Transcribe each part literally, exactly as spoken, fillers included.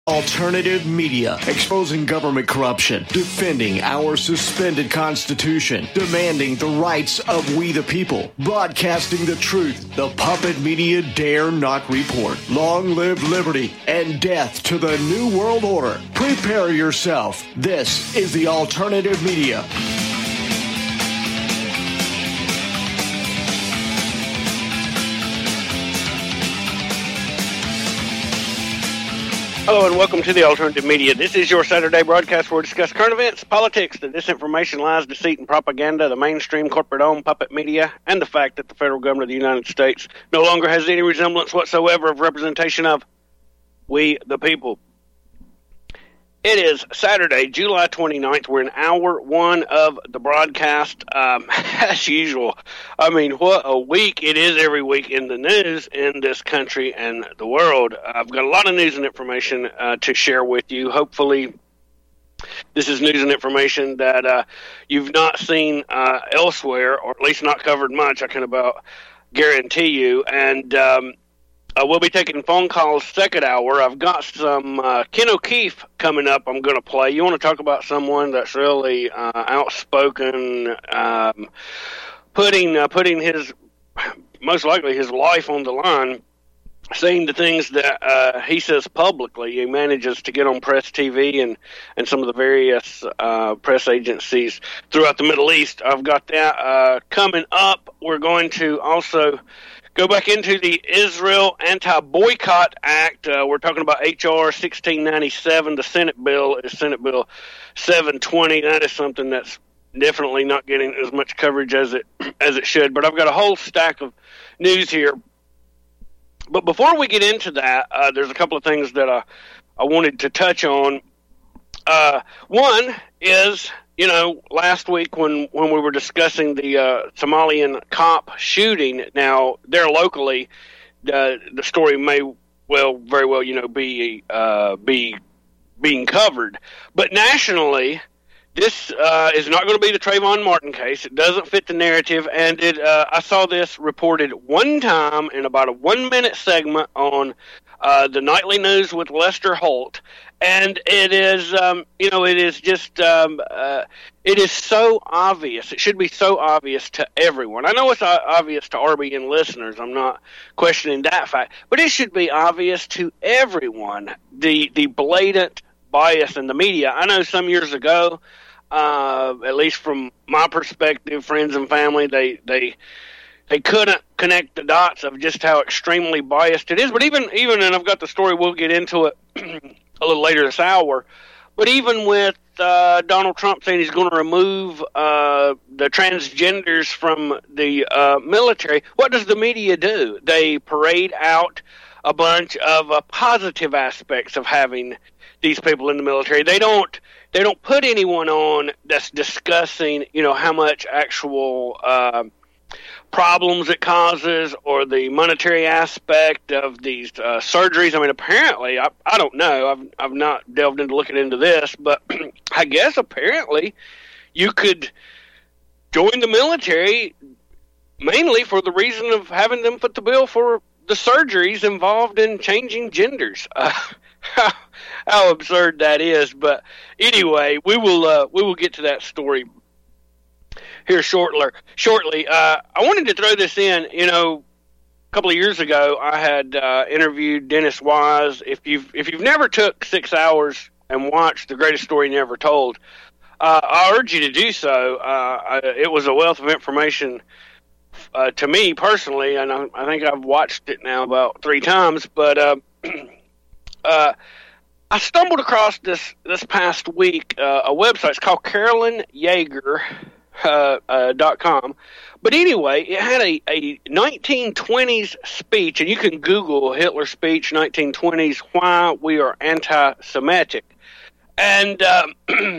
Alternative media, exposing government corruption, defending our suspended constitution, demanding the rights of we the people, broadcasting the truth. The puppet media dare not report. Long live liberty and death to the new world order. Prepare yourself. This is the alternative media. Hello and welcome to the Alternative Media. This is your Saturday broadcast where we discuss current events, politics, the disinformation, lies, deceit, and propaganda, the mainstream corporate-owned puppet media, and the fact that the federal government of the United States no longer has any resemblance whatsoever of representation of we the people. It is Saturday, July twenty-ninth. We're in hour one of the broadcast. Um, as usual, I mean, what a week it is every week in the news in this country and the world. I've got a lot of news and information uh, to share with you. Hopefully, this is news and information that uh, you've not seen uh, elsewhere, or at least not covered much, I can about guarantee you. And um Uh, we'll be taking phone calls second hour. I've got some uh, Ken O'Keefe coming up I'm going to play. You want to talk about someone that's really uh, outspoken, um, putting uh, putting his, most likely his life on the line, saying the things that uh, he says publicly. He manages to get on Press T V and, and some of the various uh, press agencies throughout the Middle East. I've got that uh, coming up. We're going to also go back into the Israel Anti-Boycott Act. Uh, we're talking about H R sixteen ninety-seven. The Senate bill is Senate Bill seven twenty. That is something that's definitely not getting as much coverage as it as it should. But I've got a whole stack of news here. But before we get into that, uh, there's a couple of things that I, I wanted to touch on. Uh, one is, you know, last week when, when we were discussing the uh, Somalian cop shooting, now there locally, uh, the story may well, very well, you know, be uh, be being covered. But nationally, this uh, is not going to be the Trayvon Martin case. It doesn't fit the narrative, and it. Uh, I saw this reported one time in about a one-minute segment on uh, the Nightly News with Lester Holt. And it is, um, you know, it is just, um, uh, it is so obvious. It should be so obvious to everyone. I know it's obvious to R B N listeners. I'm not questioning that fact. But it should be obvious to everyone, the the blatant bias in the media. I know some years ago, uh, at least from my perspective, friends and family, they, they, they couldn't connect the dots of just how extremely biased it is. But even, even, and I've got the story, we'll get into it a little later this hour, but even with uh, Donald Trump saying he's going to remove uh, the transgenders from the uh, military, what does the media do? They parade out a bunch of uh, positive aspects of having these people in the military. They don't. They don't put anyone on that's discussing, you know, how much actual Uh, problems it causes or the monetary aspect of these uh, surgeries. I mean, apparently, I, I don't know. I've I've not delved into looking into this, but I guess apparently you could join the military mainly for the reason of having them foot the bill for the surgeries involved in changing genders. Uh, how, how absurd that is. But anyway, we will uh, we will get to that story here shortly. Shortly, uh, I wanted to throw this in. You know, a couple of years ago, I had uh, interviewed Dennis Wise. If you've if you've never took six hours and watched The Greatest Story Never Told, uh, I urge you to do so. Uh, I, it was a wealth of information uh, to me personally, and I, I think I've watched it now about three times. But uh, uh, I stumbled across this this past week uh, a website. It's called Carolyn Yeager. Uh, uh, dot com. But anyway, it had a, a nineteen twenties speech, and you can Google Hitler speech nineteen twenties, why we are anti-Semitic. And um,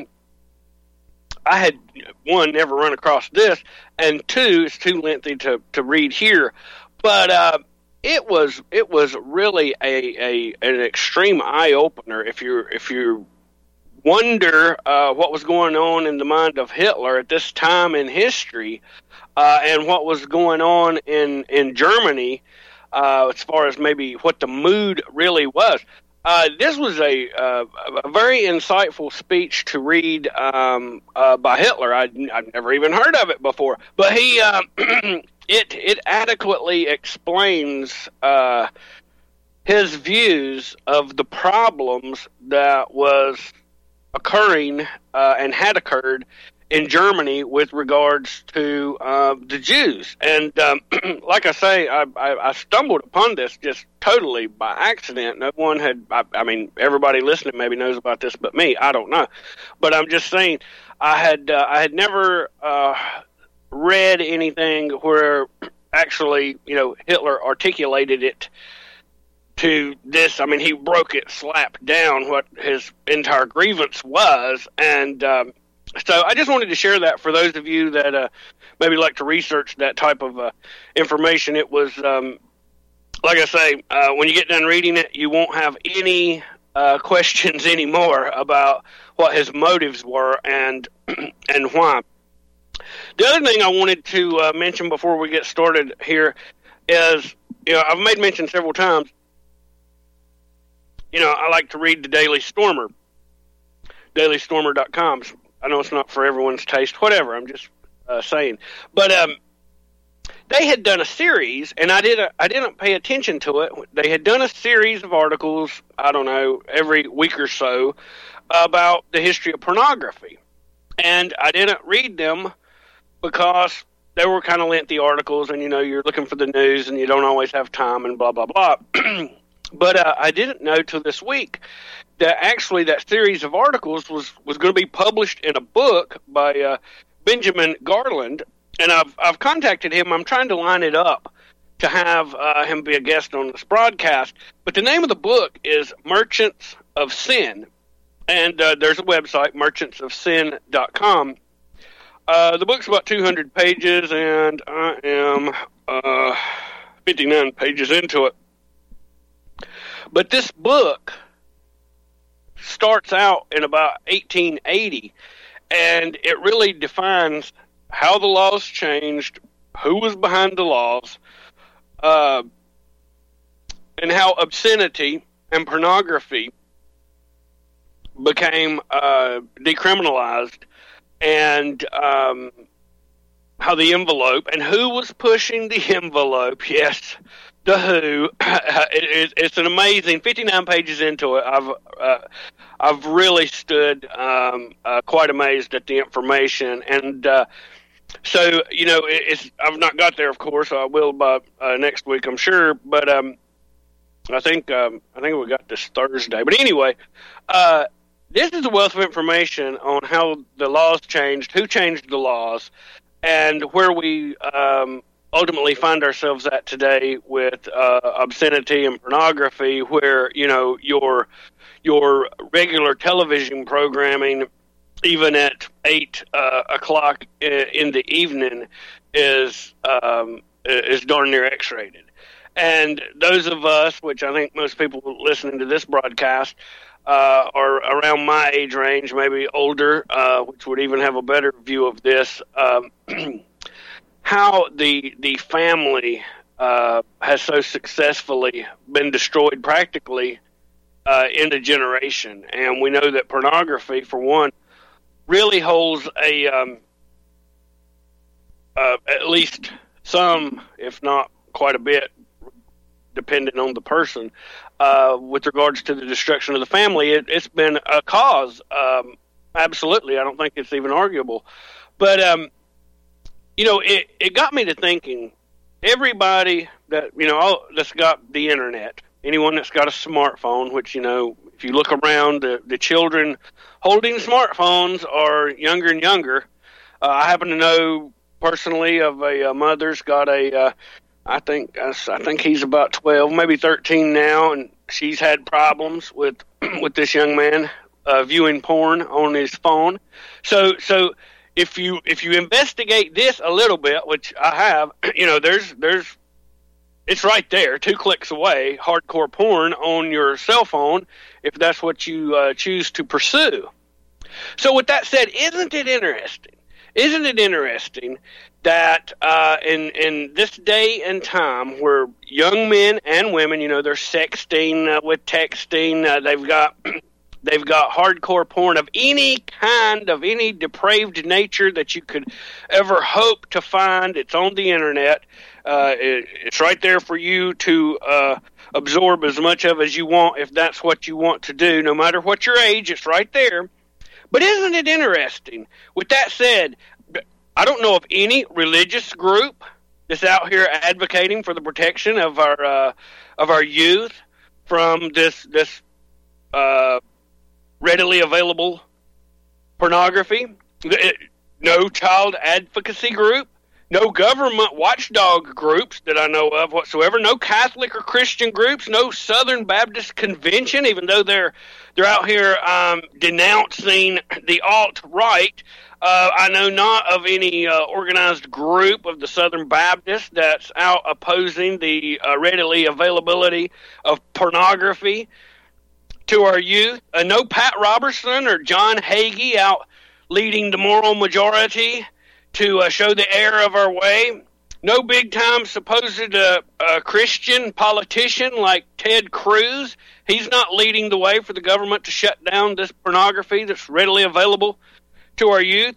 I had, one, never run across this, and two, it's too lengthy to, to read here. But uh, it was it was really a, a an extreme eye-opener if you're if you're wonder uh, what was going on in the mind of Hitler at this time in history, uh, and what was going on in, in Germany uh, as far as maybe what the mood really was. uh, this was a, uh, a very insightful speech to read um, uh, by Hitler. I'd, I'd never even heard of it before, but he uh, it it adequately explains uh, his views of the problems that was occurring uh, and had occurred in Germany with regards to uh, the Jews. And um, like I say, I, I, I stumbled upon this just totally by accident. No one had, I, I mean, everybody listening maybe knows about this but me. I don't know. But I'm just saying, I had, uh, I had never uh, read anything where actually, you know, Hitler articulated it to this. I mean, he broke it, slapped down what his entire grievance was. And, um, So I just wanted to share that for those of you that uh, maybe like to research that type of uh, information. It was, um, like I say, uh, when you get done reading it, you won't have any uh, questions anymore about what his motives were and and why. The other thing I wanted to uh, mention before we get started here is, you know, I've made mention several times, you know, I like to read the Daily Stormer, daily stormer dot com. I know it's not for everyone's taste, whatever, I'm just uh, saying. But um, they had done a series, and I didn't, I didn't pay attention to it. They had done a series of articles, I don't know, every week or so, about the history of pornography. And I didn't read them because they were kind of lengthy articles, and, you know, you're looking for the news, and you don't always have time, and blah, blah, blah. But uh, I didn't know till this week that actually that series of articles was, was going to be published in a book by uh, Benjamin Garland, and I've I've contacted him. I'm trying to line it up to have uh, him be a guest on this broadcast. But the name of the book is Merchants of Sin, and uh, there's a website, merchants of sin dot com. Uh, the book's about two hundred pages, and I am uh, fifty-nine pages into it. But this book starts out in about eighteen eighty, and it really defines how the laws changed, who was behind the laws, uh, and how obscenity and pornography became uh, decriminalized, and um, how the envelope, and who was pushing the envelope, yes, the who. it, it, it's an amazing fifty-nine pages into it. I've uh, I've really stood um, uh, quite amazed at the information, and uh, so you know it, it's I've not got there, of course. I will by uh, next week, I'm sure. But um, I think um, I think we got this Thursday. But anyway, uh, this is a wealth of information on how the laws changed, who changed the laws, and where we um, ultimately find ourselves at today with uh, obscenity and pornography, where, you know, your your regular television programming, even at eight uh, o'clock in the evening, is um, is darn near X-rated. And those of us, which I think most people listening to this broadcast uh, are around my age range, maybe older, uh, which would even have a better view of this. Um, how the the family uh, has so successfully been destroyed practically uh, in a generation. And we know that pornography, for one, really holds a, um, uh, at least some, if not quite a bit, depending on the person, uh, with regards to the destruction of the family. It, it's been a cause, um, absolutely. I don't think it's even arguable. But, um, you know, it, it got me to thinking, everybody that, you know, all, that's got the internet, anyone that's got a smartphone, which, you know, if you look around, the, the children holding smartphones are younger and younger. Uh, I happen to know personally of a, a mother's got a, uh, I think, I think he's about twelve, maybe thirteen now, and she's had problems with, with this young man uh, viewing porn on his phone. So, so, If you if you investigate this a little bit, which I have, you know, there's there's it's right there, two clicks away, hardcore porn on your cell phone, if that's what you uh, choose to pursue. So with that said, isn't it interesting? isn't it interesting that uh, in in this day and time where young men and women, you know, they're sexting uh, with texting, uh, they've got they've got hardcore porn of any kind, of any depraved nature that you could ever hope to find. It's on the internet. Uh, it, it's right there for you to uh, absorb as much of as you want if that's what you want to do. No matter what your age, it's right there. But isn't it interesting? With that said, I don't know of any religious group that's out here advocating for the protection of our uh, of our youth from this this uh, readily available pornography. No child advocacy group, no government watchdog groups that I know of whatsoever, no Catholic or Christian groups, no Southern Baptist Convention, even though they're they're out here um, denouncing the alt-right. Uh, I know not of any uh, organized group of the Southern Baptists that's out opposing the uh, readily availability of pornography to our youth. Uh, no Pat Robertson or John Hagee out leading the moral majority to uh, show the error of our way. No big-time supposed uh, uh, Christian politician like Ted Cruz. He's not leading the way for the government to shut down this pornography that's readily available to our youth.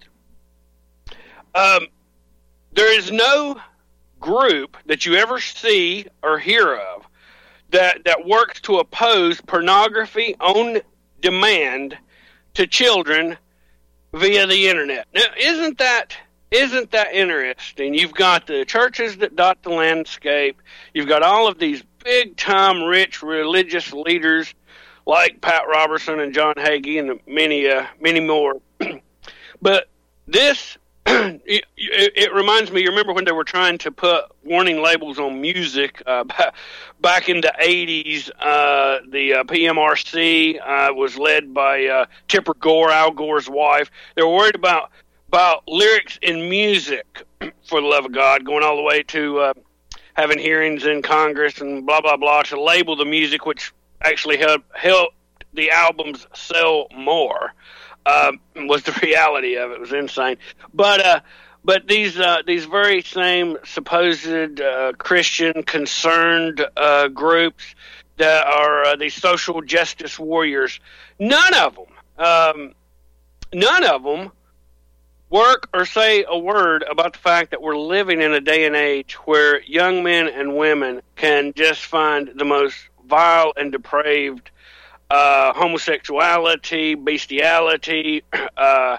Um, there is no group that you ever see or hear of that, that works to oppose pornography on demand to children via the internet. Now, isn't that isn't that interesting? You've got the churches that dot the landscape. You've got all of these big-time rich religious leaders like Pat Robertson and John Hagee and many, uh, many more. But this, it, it reminds me, you remember when they were trying to put warning labels on music uh, back in the eighties, uh, the uh, P M R C uh, was led by uh, Tipper Gore, Al Gore's wife. They were worried about, about lyrics in music, for the love of God, going all the way to uh, having hearings in Congress and blah, blah, blah, to label the music, which actually helped, helped the albums sell more. Uh, was the reality of it. It was insane. But uh, but these uh, these very same supposed uh, Christian concerned uh, groups that are uh, these social justice warriors, none of them, um, none of them work or say a word about the fact that we're living in a day and age where young men and women can just find the most vile and depraved Uh, homosexuality, bestiality, uh,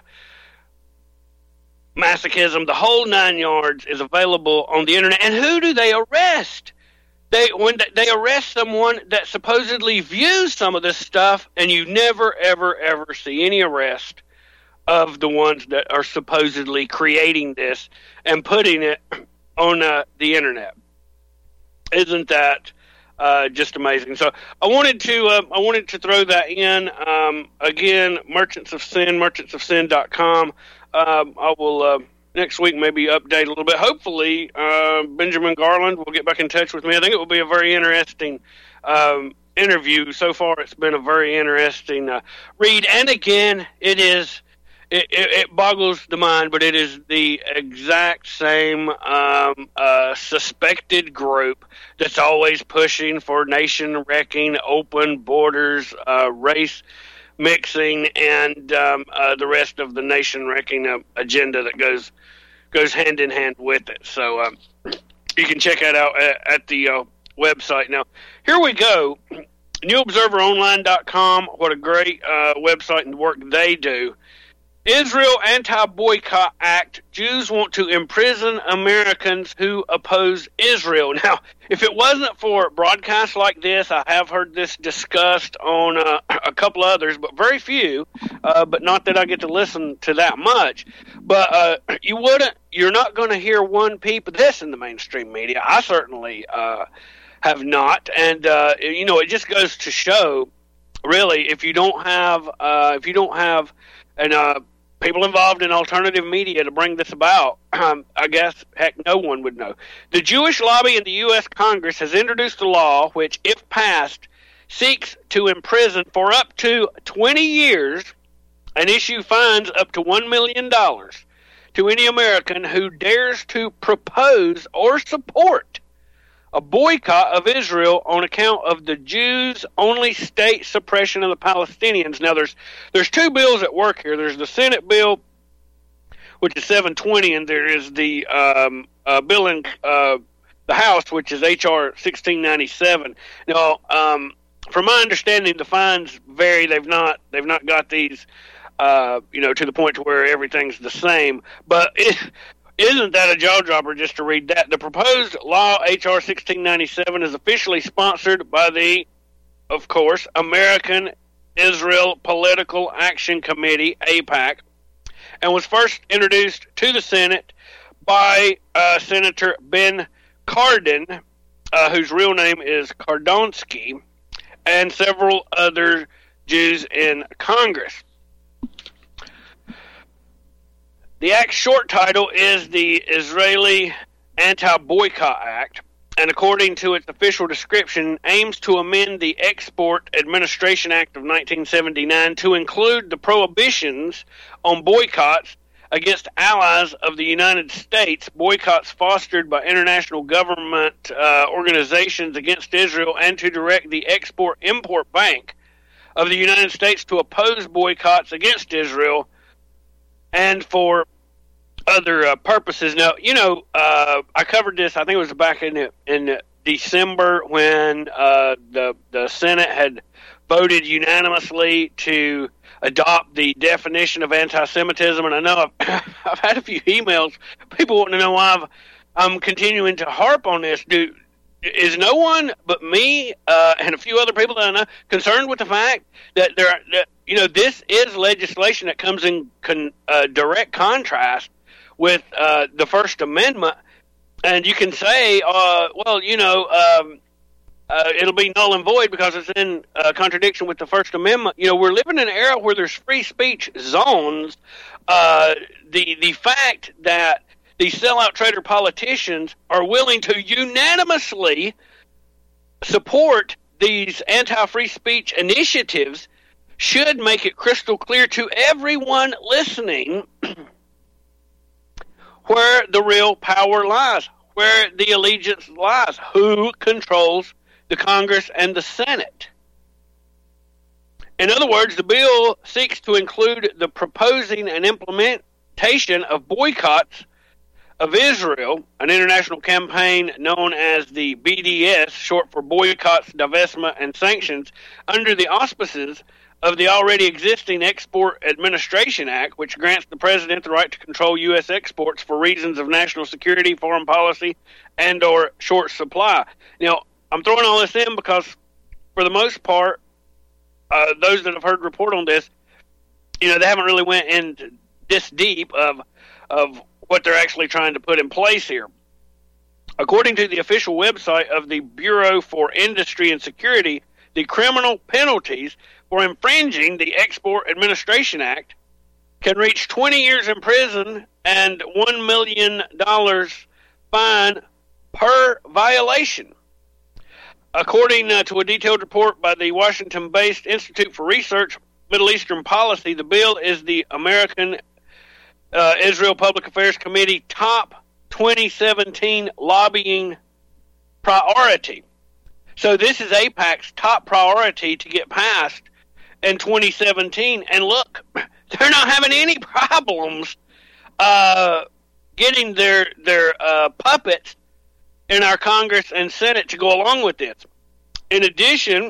masochism, the whole nine yards is available on the internet. And who do they arrest? They when they arrest someone that supposedly views some of this stuff, and you never, ever, ever see any arrest of the ones that are supposedly creating this and putting it on uh, the internet. Isn't that Uh, just amazing. So I wanted to uh, I wanted to throw that in. Um, again, Merchants of Sin, merchants of sin dot com. Um, I will uh, next week maybe update a little bit. Hopefully, uh, Benjamin Garland will get back in touch with me. I think it will be a very interesting um, interview. So far, it's been a very interesting uh, read. And again, it is it, it, it boggles the mind, but it is the exact same um, uh, suspected group that's always pushing for nation-wrecking, open borders, uh, race mixing, and um, uh, the rest of the nation-wrecking uh, agenda that goes goes hand in hand with it. So um, you can check that out at, at the uh, website. Now, here we go. new observer online dot com. What a great uh, website and work they do. Israel Anti-Boycott Act. Jews want to imprison Americans who oppose Israel. Now, if it wasn't for broadcasts like this, I have heard this discussed on uh, a couple others, but very few, uh, but not that I get to listen to that much. But uh, you wouldn't, you're not going to hear one peep of this in the mainstream media. I certainly uh, have not. And, uh, you know, it just goes to show, really, if you don't have, uh, if you don't have an, uh, people involved in alternative media to bring this about, um, I guess, heck, no one would know. The Jewish lobby in the U S Congress has introduced a law which, if passed, seeks to imprison for up to twenty years and issue fines up to one million dollars to any American who dares to propose or support a boycott of Israel on account of the Jews-only state suppression of the Palestinians. Now, there's there's two bills at work here. There's the Senate bill, which is seven twenty, and there is the um, uh, bill in uh, the House, which is H R sixteen ninety-seven. Now, um, from my understanding, the fines vary. They've not they've not got these, uh, you know, to the point to where everything's the same. But it, isn't that a jaw dropper just to read that? The proposed law, H R sixteen ninety-seven, is officially sponsored by the, of course, American Israel Political Action Committee, AIPAC, and was first introduced to the Senate by uh, Senator Ben Cardin, uh, whose real name is Kardonsky, and several other Jews in Congress. The act's short title is the Israeli Anti-Boycott Act, and according to its official description, aims to amend the Export Administration Act of nineteen seventy-nine to include the prohibitions on boycotts against allies of the United States, boycotts fostered by international government uh, organizations against Israel, and to direct the Export-Import Bank of the United States to oppose boycotts against Israel and for other uh, purposes. Now, you know, uh, I covered this, I think it was back in in December when uh, the, the Senate had voted unanimously to adopt the definition of anti-Semitism, and I know I've, I've had a few emails, people wanting to know why I've, I'm continuing to harp on this. Do, is no one but me uh, and a few other people that I know concerned with the fact that there, are, that, you know, this is legislation that comes in con, uh, direct contrast with uh, the First Amendment, and you can say, uh, well, you know, um, uh, it'll be null and void because it's in uh, contradiction with the First Amendment. You know, we're living in an era where there's free speech zones. Uh, the the fact that these sellout trader politicians are willing to unanimously support these anti-free speech initiatives should make it crystal clear to everyone listening where the real power lies, where the allegiance lies, who controls the Congress and the Senate. In other words, the bill seeks to include the proposing and implementation of boycotts of Israel, an international campaign known as the B D S, short for Boycotts, Divestment, and Sanctions, under the auspices of the already existing Export Administration Act, which grants the President the right to control U S exports for reasons of national security, foreign policy, and or short supply. Now, I'm throwing all this in because, for the most part, uh, those that have heard report on this, you know, they haven't really went into this deep of of what they're actually trying to put in place here. According to the official website of the Bureau for Industry and Security, the criminal penalties for infringing the Export Administration Act can reach twenty years in prison and one million dollars fine per violation. According uh, to a detailed report by the Washington-based Institute for Research, Middle Eastern Policy, the bill is the American uh, Israel Public Affairs Committee top twenty seventeen lobbying priority. So this is AIPAC's top priority to get passed in twenty seventeen. And look, they're not having any problems uh, getting their their uh, puppets in our Congress and Senate to go along with this. In addition,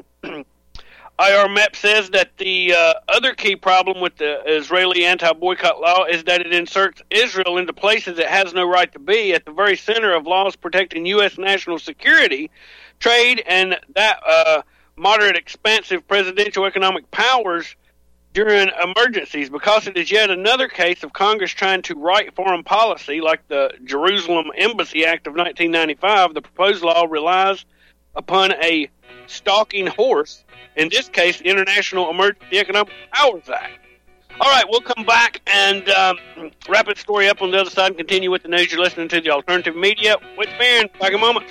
I R M E P says that the uh, other key problem with the Israeli anti-boycott law is that it inserts Israel into places it has no right to be, at the very center of laws protecting U S national security, trade, and that uh, moderate, expansive presidential economic powers during emergencies, because it is yet another case of Congress trying to write foreign policy like the Jerusalem Embassy Act of nineteen ninety-five. The proposed law relies upon a stalking horse, in this case, the International Emergency Economic Powers Act. All right, we'll come back and um, wrap this story up on the other side and continue with the news. You're listening to the Alternative Media with Barron. Back in a moment.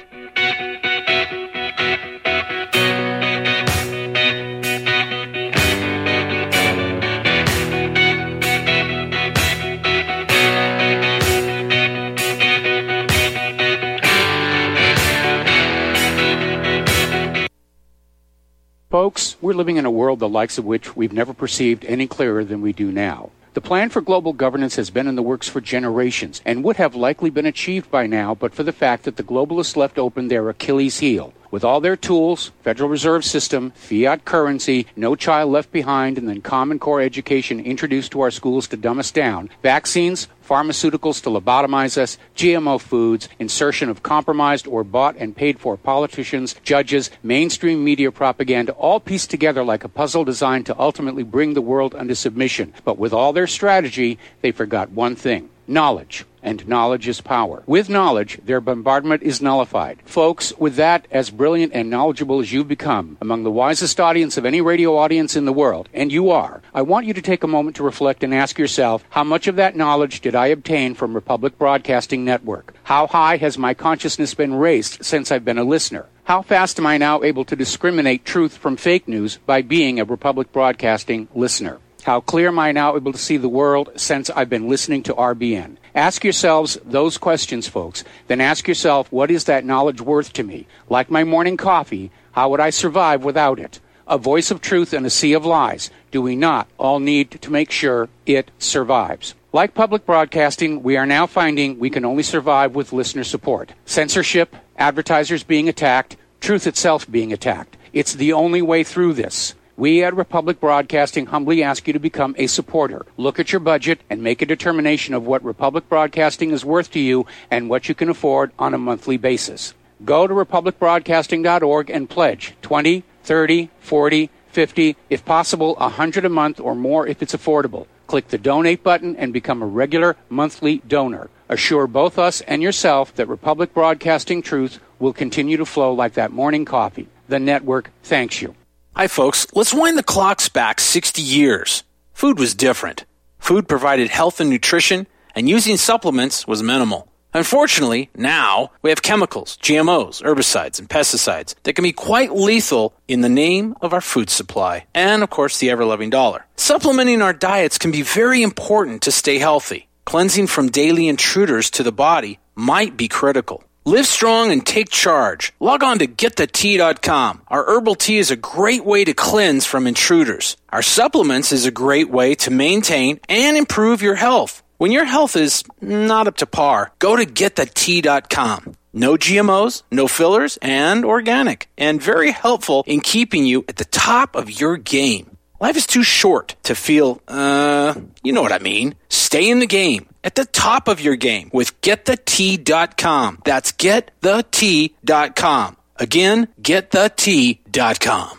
We're living in a world the likes of which we've never perceived any clearer than we do now. The plan for global governance has been in the works for generations and would have likely been achieved by now but for the fact that the globalists left open their Achilles heel. With all their tools, Federal Reserve System, fiat currency, no child left behind, and then Common Core education introduced to our schools to dumb us down, vaccines, pharmaceuticals to lobotomize us, G M O foods, insertion of compromised or bought and paid for politicians, judges, mainstream media propaganda, all pieced together like a puzzle designed to ultimately bring the world under submission. But with all their strategy, they forgot one thing: knowledge. And knowledge is power. With knowledge, their bombardment is nullified. Folks, with that, as brilliant and knowledgeable as you've become, among the wisest audience of any radio audience in the world, and you are, I want you to take a moment to reflect and ask yourself, how much of that knowledge did I obtain from Republic Broadcasting Network? How high has my consciousness been raised since I've been a listener? How fast am I now able to discriminate truth from fake news by being a Republic Broadcasting listener? How clear am I now able to see the world since I've been listening to R B N? Ask yourselves those questions, folks. Then ask yourself, what is that knowledge worth to me? Like my morning coffee, how would I survive without it? A voice of truth in a sea of lies. Do we not all need to make sure it survives? Like public broadcasting, we are now finding we can only survive with listener support. Censorship, advertisers being attacked, truth itself being attacked. It's the only way through this. We at Republic Broadcasting humbly ask you to become a supporter. Look at your budget and make a determination of what Republic Broadcasting is worth to you and what you can afford on a monthly basis. Go to republic broadcasting dot org and pledge twenty, thirty, forty, fifty, if possible, one hundred a month or more if it's affordable. Click the donate button and become a regular monthly donor. Assure both us and yourself that Republic Broadcasting truth will continue to flow like that morning coffee. The network thanks you. Hi, folks. Let's wind the clocks back sixty years. Food was different. Food provided health and nutrition, and using supplements was minimal. Unfortunately, now we have chemicals, G M Os, herbicides, and pesticides that can be quite lethal in the name of our food supply and, of course, the ever-loving dollar. Supplementing our diets can be very important to stay healthy. Cleansing from daily intruders to the body might be critical. Live strong and take charge. Log on to get the tea dot com. Our herbal tea is a great way to cleanse from intruders. Our supplements is a great way to maintain and improve your health. When your health is not up to par, go to get the tea dot com. No G M Os, no fillers, and organic. And very helpful in keeping you at the top of your game. Life is too short to feel, uh, you know what I mean. Stay in the game, at the top of your game with get the tea dot com. That's get the tea dot com. Again, get the tea dot com.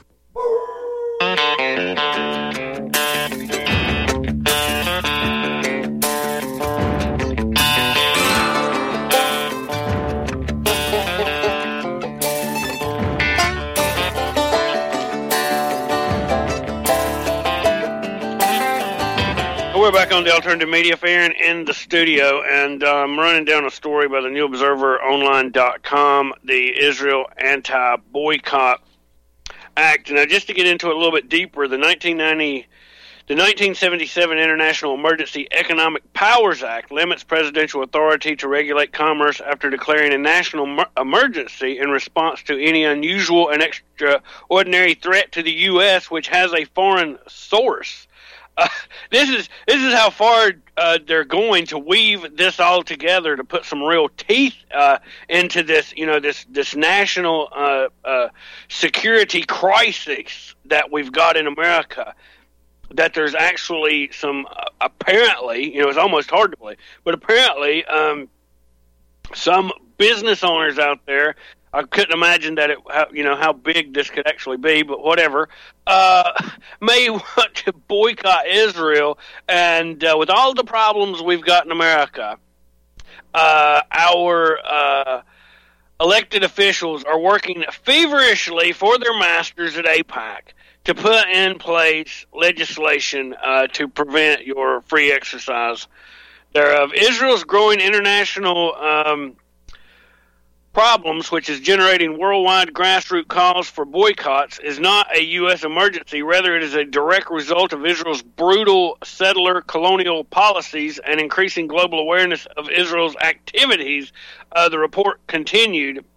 We're back on the Alternative Media Fair in the studio, and uh, I'm running down a story by the New Observer Online dot com, the Israel Anti-Boycott Act. Now, just to get into it a little bit deeper, the nineteen ninety, the nineteen seventy-seven International Emergency Economic Powers Act limits presidential authority to regulate commerce after declaring a national mer- emergency in response to any unusual and extraordinary threat to the U S, which has a foreign source. Uh, this is this is how far uh, they're going to weave this all together to put some real teeth uh, into this, you know, this this national uh, uh, security crisis that we've got in America. That there's actually some uh, apparently, you know, it's almost hard to believe, but apparently um, some business owners out there. I couldn't imagine that it, how, you know, how big this could actually be, but whatever. Uh, may want to boycott Israel, and uh, with all the problems we've got in America, uh, our uh, elected officials are working feverishly for their masters at AIPAC to put in place legislation uh, to prevent your free exercise thereof. Israel's growing international Um, problems, which is generating worldwide grassroots calls for boycotts, is not a U S emergency. Rather, it is a direct result of Israel's brutal settler colonial policies and increasing global awareness of Israel's activities. Uh, the report continued.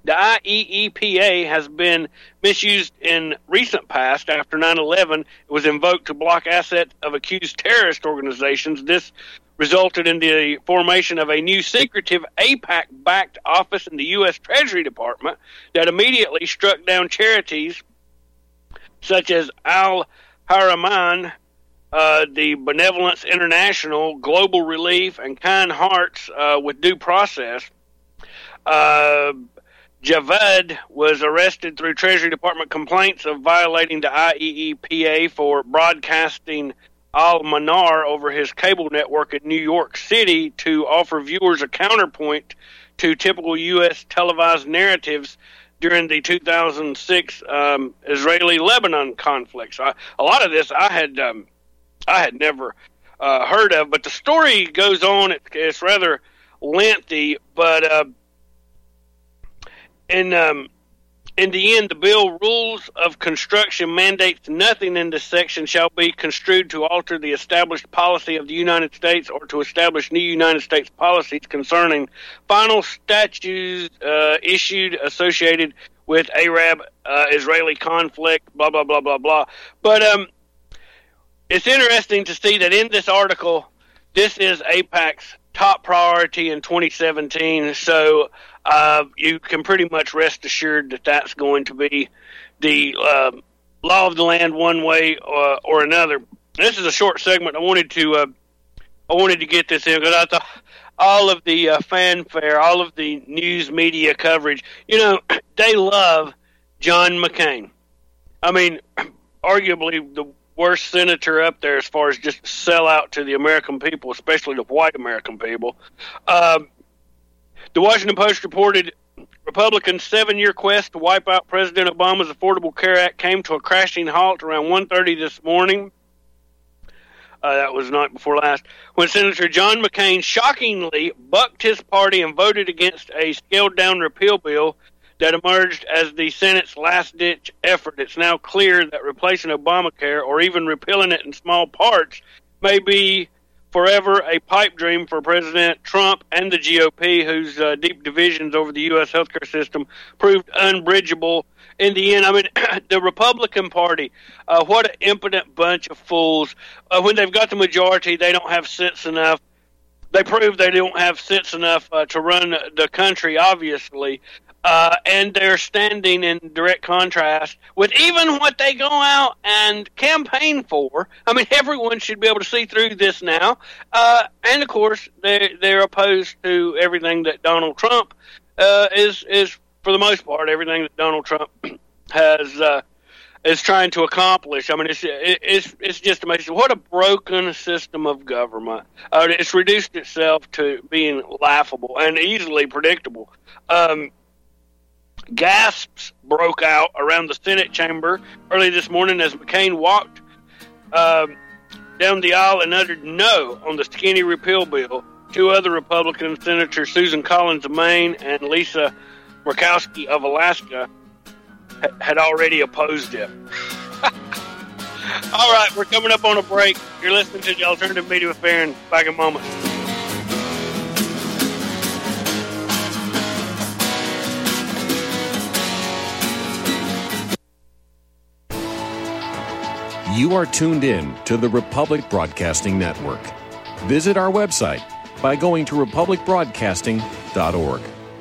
The I E E P A has been misused in recent past. After nine eleven, it was invoked to block assets of accused terrorist organizations. This resulted in the formation of a new secretive AIPAC-backed office in the U S Treasury Department that immediately struck down charities such as Al-Haramain, uh, the Benevolence International, Global Relief, and Kind Hearts uh, with due process. Uh, Javed was arrested through Treasury Department complaints of violating the I E E P A for broadcasting Al-Manar over his cable network in New York City to offer viewers a counterpoint to typical U S televised narratives during the two thousand six um, Israeli-Lebanon conflict. So I, a lot of this I had um, I had never uh, heard of, but the story goes on. It, it's rather lengthy, but uh, in um, In the end, the bill rules of construction mandates nothing in this section shall be construed to alter the established policy of the United States or to establish new United States policies concerning final statutes uh, issued associated with Arab-Israeli uh, conflict, blah, blah, blah, blah, blah. But um, it's interesting to see that in this article, this is AIPAC's top priority in twenty seventeen, so uh, you can pretty much rest assured that that's going to be the uh, law of the land one way or, or another. This is a short segment. I wanted to uh, I wanted to get this in because I thought all of the uh, fanfare, all of the news media coverage, you know, they love John McCain. I mean, arguably the worst senator up there as far as just sell out to the American people, especially the white American people. Um, the Washington Post reported Republicans' seven-year quest to wipe out President Obama's Affordable Care Act came to a crashing halt around one thirty this morning. Uh, that was night before last, when Senator John McCain shockingly bucked his party and voted against a scaled-down repeal bill that emerged as the Senate's last-ditch effort. It's now clear that replacing Obamacare, or even repealing it in small parts, may be forever a pipe dream for President Trump and the G O P, whose uh, deep divisions over the U S healthcare system proved unbridgeable in the end. I mean, the Republican Party, uh, what an impotent bunch of fools. Uh, when they've got the majority, they don't have sense enough. They prove they don't have sense enough uh, to run the country, obviously. Uh, and they're standing in direct contrast with even what they go out and campaign for. I mean, everyone should be able to see through this now. Uh, and, of course, they're, they're opposed to everything that Donald Trump uh, is, is, for the most part, everything that Donald Trump has uh, is trying to accomplish. I mean, it's it's it's just amazing. What a broken system of government. Uh, it's reduced itself to being laughable and easily predictable. Um Gasps broke out around the Senate chamber early this morning as McCain walked um, down the aisle and uttered no on the skinny repeal bill. Two other Republican senators, Susan Collins of Maine and Lisa Murkowski of Alaska, ha- had already opposed it. All right, we're coming up on a break. You're listening to the Alternative Media with Farron. Back in a moment. You are tuned in to the Republic Broadcasting Network. Visit our website by going to republic broadcasting dot org.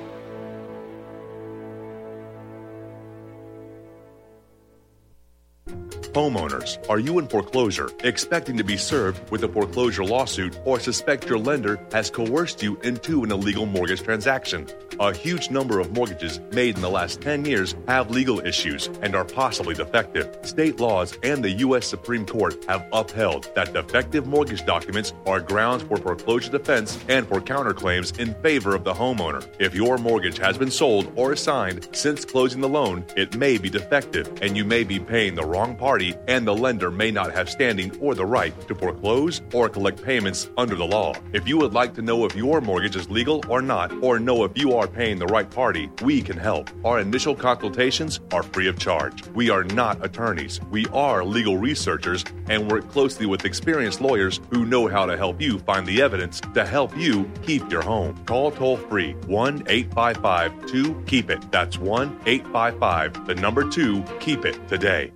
Homeowners, are you in foreclosure, expecting to be served with a foreclosure lawsuit, or suspect your lender has coerced you into an illegal mortgage transaction? A huge number of mortgages made in the last ten years have legal issues and are possibly defective. State laws and the U S Supreme Court have upheld that defective mortgage documents are grounds for foreclosure defense and for counterclaims in favor of the homeowner. If your mortgage has been sold or assigned since closing the loan, it may be defective and you may be paying the wrong party party, and the lender may not have standing or the right to foreclose or collect payments under the law. If you would like to know if your mortgage is legal or not, or know if you are paying the right party, we can help. Our initial consultations are free of charge. We are not attorneys. We are legal researchers and work closely with experienced lawyers who know how to help you find the evidence to help you keep your home. Call toll-free one eight five five two keep it. That's one eight five five, the number two, keep it today.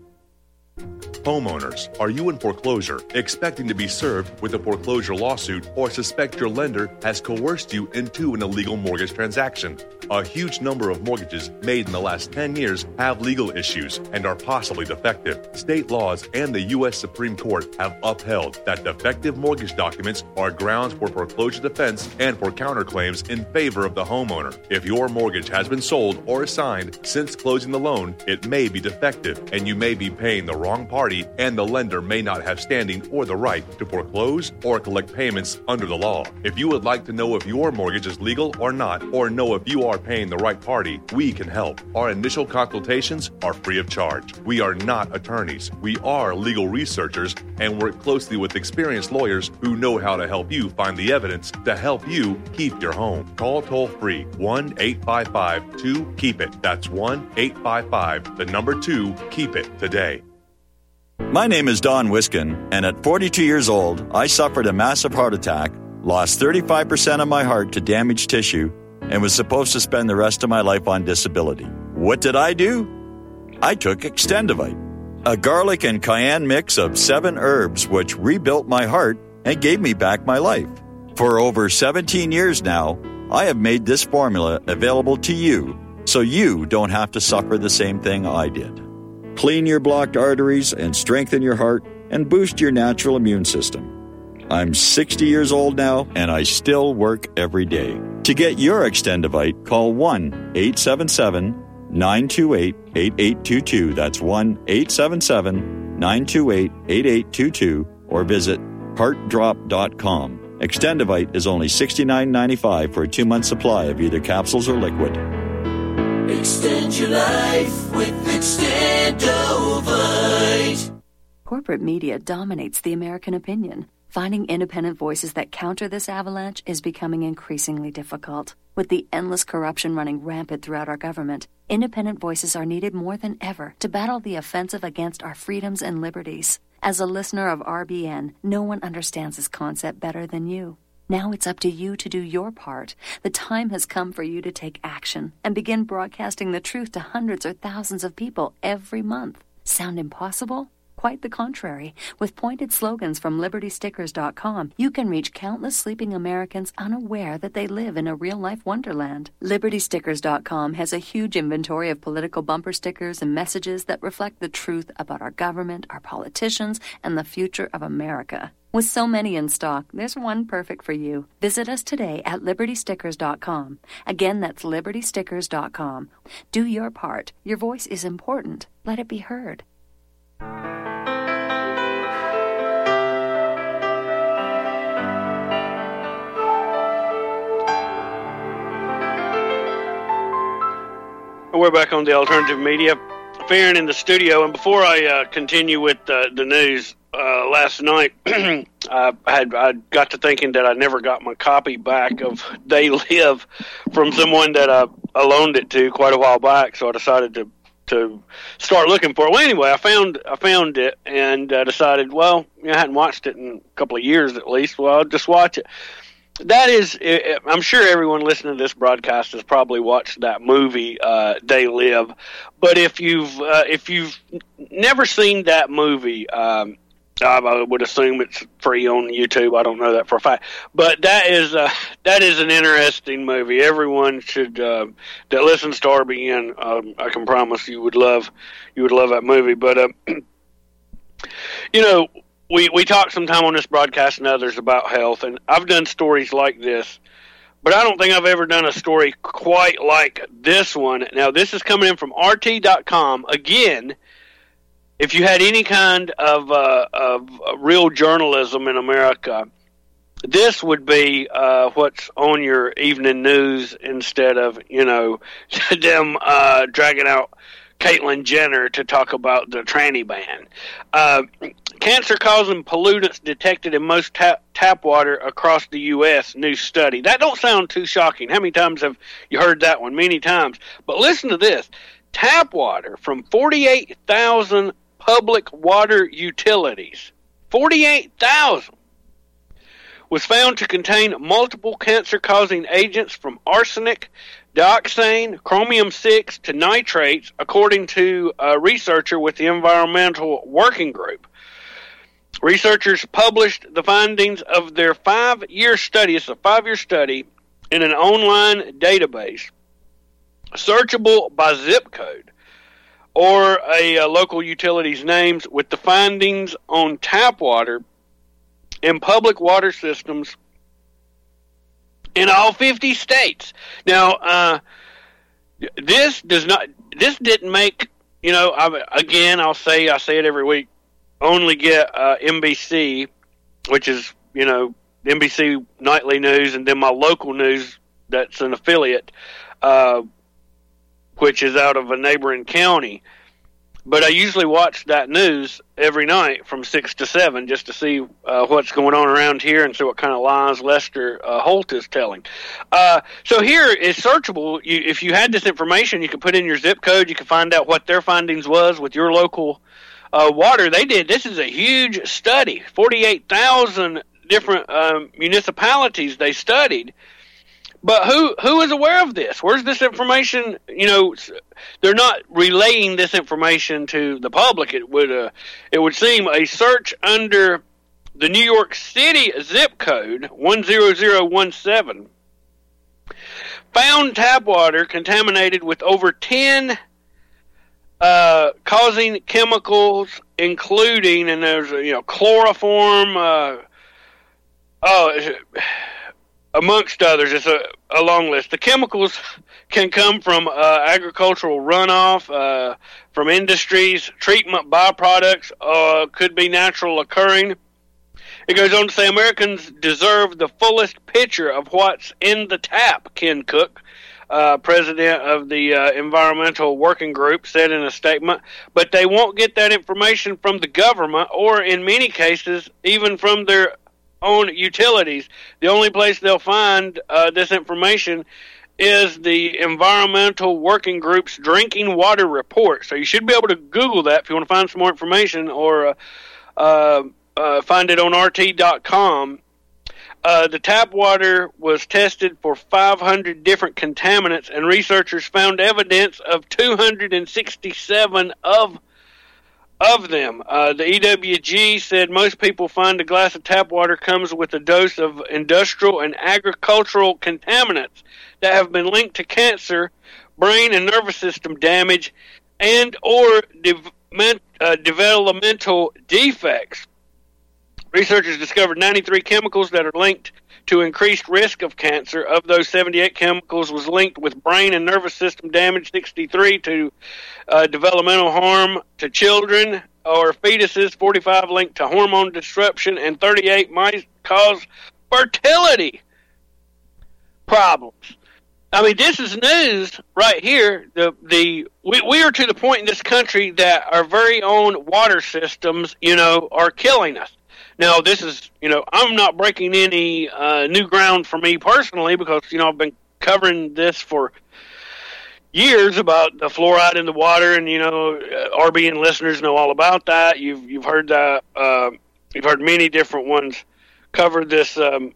Homeowners, are you in foreclosure, expecting to be served with a foreclosure lawsuit, or suspect your lender has coerced you into an illegal mortgage transaction? A huge number of mortgages made in the last ten years have legal issues and are possibly defective. State laws and the U S Supreme Court have upheld that defective mortgage documents are grounds for foreclosure defense and for counterclaims in favor of the homeowner. If your mortgage has been sold or assigned since closing the loan, it may be defective and you may be paying the wrong party, and the lender may not have standing or the right to foreclose or collect payments under the law. If you would like to know if your mortgage is legal or not, or know if you are paying the right party, we can help. Our initial consultations are free of charge. We are not attorneys. We are legal researchers and work closely with experienced lawyers who know how to help you find the evidence to help you keep your home. Call toll-free one eight five five two keep it. That's one eight five five, the number two, keep it today. My name is Don Wiskin, and at forty-two years old, I suffered a massive heart attack, lost thirty-five percent of my heart to damaged tissue, and was supposed to spend the rest of my life on disability. What did I do? I took Extendivite, a garlic and cayenne mix of seven herbs which rebuilt my heart and gave me back my life. For over seventeen years now, I have made this formula available to you so you don't have to suffer the same thing I did. Clean your blocked arteries and strengthen your heart and boost your natural immune system. I'm sixty years old now, and I still work every day. To get your Extendivite, call one eight seven seven nine two eight eight eight two two. That's one eight seven seven nine two eight eight eight two two, or visit heart drop dot com. Extendivite is only sixty-nine ninety-five for a two-month supply of either capsules or liquid. Extend your life with Extendovite. Corporate media dominates the American opinion. Finding independent voices that counter this avalanche is becoming increasingly difficult. With the endless corruption running rampant throughout our government, independent voices are needed more than ever to battle the offensive against our freedoms and liberties. As a listener of R B N, no one understands this concept better than you. Now it's up to you to do your part. The time has come for you to take action and begin broadcasting the truth to hundreds or thousands of people every month. Sound impossible? Quite the contrary. With pointed slogans from liberty stickers dot com, you can reach countless sleeping Americans unaware that they live in a real-life wonderland. liberty stickers dot com has a huge inventory of political bumper stickers and messages that reflect the truth about our government, our politicians, and the future of America. With so many in stock, there's one perfect for you. Visit us today at liberty stickers dot com. Again, that's liberty stickers dot com. Do your part. Your voice is important. Let it be heard. We're back on the Alternative Media. Farron in the studio, and before I uh, continue with uh, the news, uh, last night I had I got to thinking that I never got my copy back of They Live from someone that I, I loaned it to quite a while back, so I decided to to start looking for it. Well, anyway, I found I found it and uh, decided, well, you know, I hadn't watched it in a couple of years at least. Well, I'll just watch it. That is, I'm sure everyone listening to this broadcast has probably watched that movie, uh, They Live. But if you've uh, if you've never seen that movie, um, I would assume it's free on YouTube. I don't know that for a fact, but that is uh, that is an interesting movie. Everyone should uh, that listens to R B N. Um, I can promise you would love you would love that movie. But uh, you know. We we talk sometime on this broadcast and others about health, and I've done stories like this, but I don't think I've ever done a story quite like this one. Now, this is coming in from R T dot com. Again, if you had any kind of, uh, of real journalism in America, this would be uh, what's on your evening news instead of, you know, them uh, dragging out Caitlyn Jenner to talk about the tranny ban. Uh, cancer-causing pollutants detected in most tap, tap water across the U S, new study. That don't sound too shocking. How many times have you heard that one? Many times. But listen to this. Tap water from forty-eight thousand public water utilities, forty-eight thousand, was found to contain multiple cancer-causing agents from arsenic, dioxane, chromium six to nitrates, according to a researcher with the Environmental Working Group. Researchers published the findings of their five-year study, it's a five-year study, in an online database, searchable by zip code, or a, a local utility's names, with the findings on tap water in public water systems in all fifty states. Now, uh, this does not, this didn't make, you know, I, again, I'll say, I say it every week, only get uh, N B C, which is, you know, N B C Nightly News, and then my local news that's an affiliate, uh, which is out of a neighboring county. But I usually watch that news every night from six to seven just to see uh, what's going on around here and see what kind of lies Lester uh, Holt is telling. Uh, so here is searchable. You, if you had this information, you could put in your zip code. You could find out what their findings was with your local uh, water. They did. This is a huge study. forty-eight thousand different um, municipalities they studied. But who who is aware of this? Where's this information? You know, they're not relaying this information to the public. It would uh, it would seem a search under the New York City zip code one zero zero one seven found tap water contaminated with over ten uh, causing chemicals, including, and there's you know chloroform. Uh, oh. Amongst others, it's a, a long list. The chemicals can come from uh, agricultural runoff, uh, from industries, treatment byproducts, uh, could be natural occurring. It goes on to say Americans deserve the fullest picture of what's in the tap, Ken Cook, uh, president of the uh, Environmental Working Group, said in a statement. But they won't get that information from the government or, in many cases, even from their own utilities. The only place they'll find uh, this information is the Environmental Working Group's Drinking Water Report. So you should be able to Google that if you want to find some more information, or uh, uh, uh, find it on R T dot com. Uh, the tap water was tested for five hundred different contaminants, and researchers found evidence of two hundred sixty-seven of Of them. Uh, the E W G said most people find a glass of tap water comes with a dose of industrial and agricultural contaminants that have been linked to cancer, brain and nervous system damage, and or de- uh, developmental defects. Researchers discovered ninety-three chemicals that are linked to increased risk of cancer. Of those, seventy-eight chemicals was linked with brain and nervous system damage, sixty-three to uh, developmental harm to children or fetuses, forty-five linked to hormone disruption, and thirty-eight might cause fertility problems. I mean, this is news right here. The the we, we are to the point in this country that our very own water systems, you know, are killing us. Now, this is, you know, I'm not breaking any uh, new ground for me personally, because, you know, I've been covering this for years about the fluoride in the water, and, you know, uh, R B N listeners know all about that. You've you've heard that. Uh, you've heard many different ones cover this um,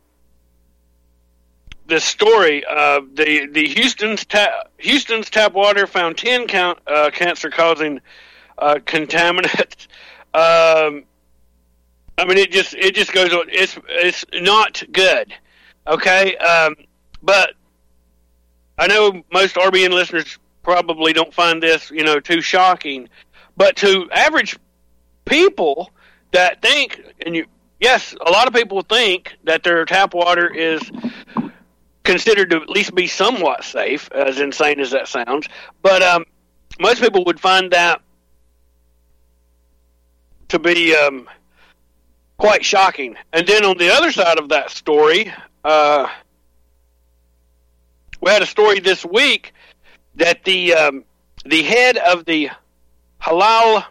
this story. Uh, the the Houston's tap Houston's tap water found ten count, uh, cancer causing uh, contaminants. Um, I mean, it just it just goes on. It's it's not good, okay. Um, but I know most R B N listeners probably don't find this, you know, too shocking. But to average people that think, and you, yes, a lot of people think that their tap water is considered to at least be somewhat safe, as insane as that sounds. But um, most people would find that to be um, quite shocking. And then on the other side of that story, uh, we had a story this week that the um, the head of the Halal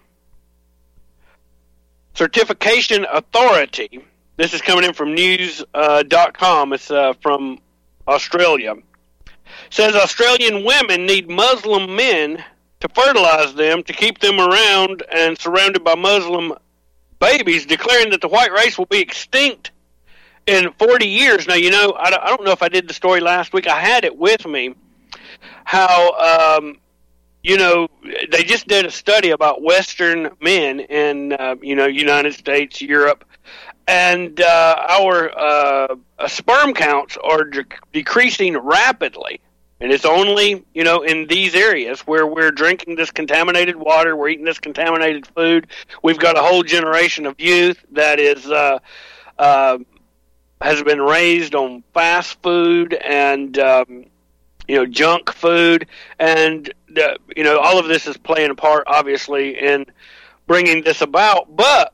Certification Authority. This is coming in from news dot com. Uh, it's uh, from Australia. Says Australian women need Muslim men to fertilize them to keep them around and surrounded by Muslim babies, declaring that the white race will be extinct in forty years. Now, you know, I don't know if I did the story last week. I had it with me. How, um, you know, they just did a study about Western men in, uh, you know, United States, Europe, and uh, our uh, sperm counts are de- decreasing rapidly. And it's only, you know, in these areas where we're drinking this contaminated water, we're eating this contaminated food. We've got a whole generation of youth that is uh, uh, has been raised on fast food and, um, you know, junk food. And, uh, you know, all of this is playing a part, obviously, in bringing this about. But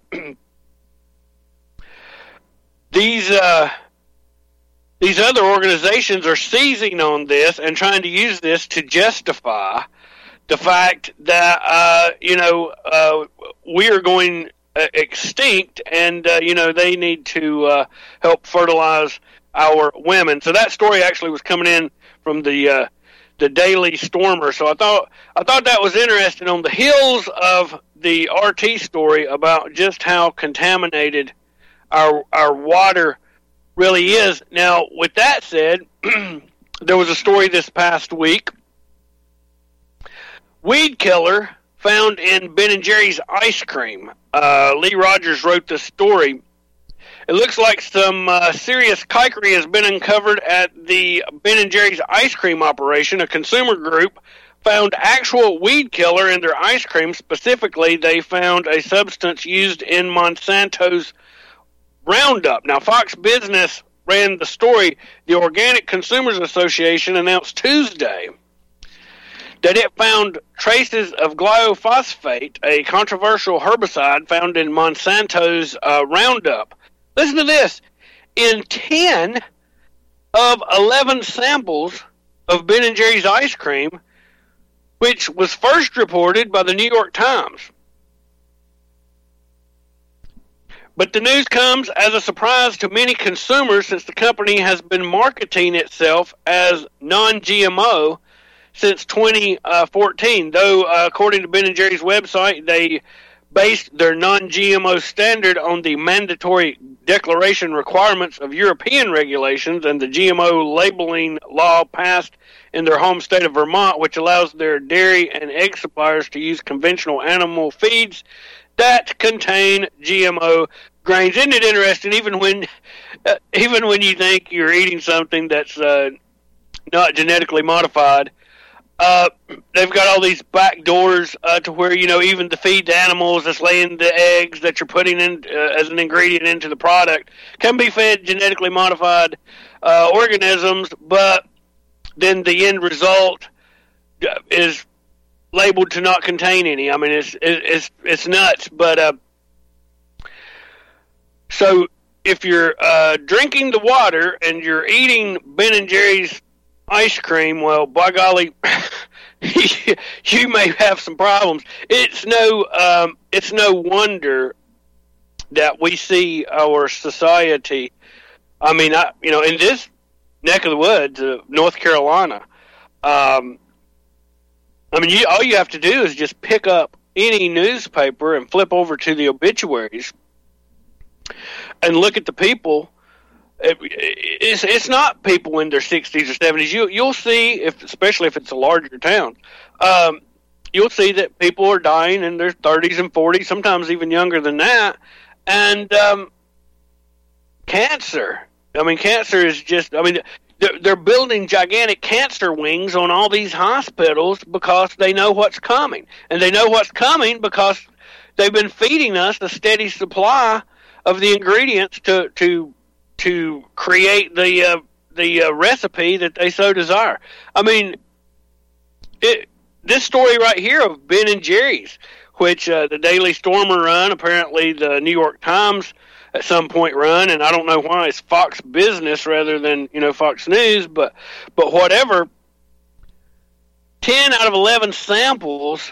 these... Uh, These other organizations are seizing on this and trying to use this to justify the fact that, uh, you know, uh, we are going uh, extinct and, uh, you know, they need to uh, help fertilize our women. So that story actually was coming in from the uh, the Daily Stormer. So I thought I thought that was interesting on the heels of the R T story about just how contaminated our our water really is. Now, with that said, there was a story this past week. Weed killer found in Ben and Jerry's ice cream. Uh, Lee Rogers wrote this story. It looks like some uh, serious kikery has been uncovered at the Ben and Jerry's ice cream operation. A consumer group found actual weed killer in their ice cream. Specifically, they found a substance used in Monsanto's Roundup. Now, Fox Business ran the story. The Organic Consumers Association announced Tuesday that it found traces of glyphosate, a controversial herbicide found in Monsanto's uh, Roundup. Listen to this. In ten of eleven samples of Ben and Jerry's ice cream, which was first reported by the New York Times. But the news comes as a surprise to many consumers since the company has been marketing itself as non-G M O since twenty fourteen. Though, uh, according to Ben and Jerry's website, they based their non-G M O standard on the mandatory declaration requirements of European regulations and the G M O labeling law passed in their home state of Vermont, which allows their dairy and egg suppliers to use conventional animal feeds that contain G M O grains. Isn't it interesting? Even when, uh, even when you think you're eating something that's uh, not genetically modified, uh, they've got all these back doors uh, to where, you know, even the feed the animals that's laying the eggs that you're putting in uh, as an ingredient into the product can be fed genetically modified uh, organisms, but then the end result is labeled to not contain any. I mean, it's it's it's nuts. But uh, so if you're uh, drinking the water and you're eating Ben and Jerry's ice cream, well, by golly, you may have some problems. It's no um, it's no wonder that we see our society. I mean, I, you know, in this neck of the woods, uh, North Carolina. Um, I mean, you, all you have to do is just pick up any newspaper and flip over to the obituaries and look at the people. It, it's it's not people in their sixties or seventies. You you'll see, if especially if it's a larger town, um, you'll see that people are dying in their thirties and forties, sometimes even younger than that, and um, cancer. I mean, cancer is just. I mean. They're, they're building gigantic cancer wings on all these hospitals because they know what's coming. And they know what's coming because they've been feeding us a steady supply of the ingredients to to to create the uh, the uh, recipe that they so desire. I mean, it, this story right here of Ben and Jerry's, which uh, the Daily Stormer run, apparently the New York Times at some point run, and I don't know why it's Fox Business rather than, you know, Fox News, but but whatever. Ten out of eleven samples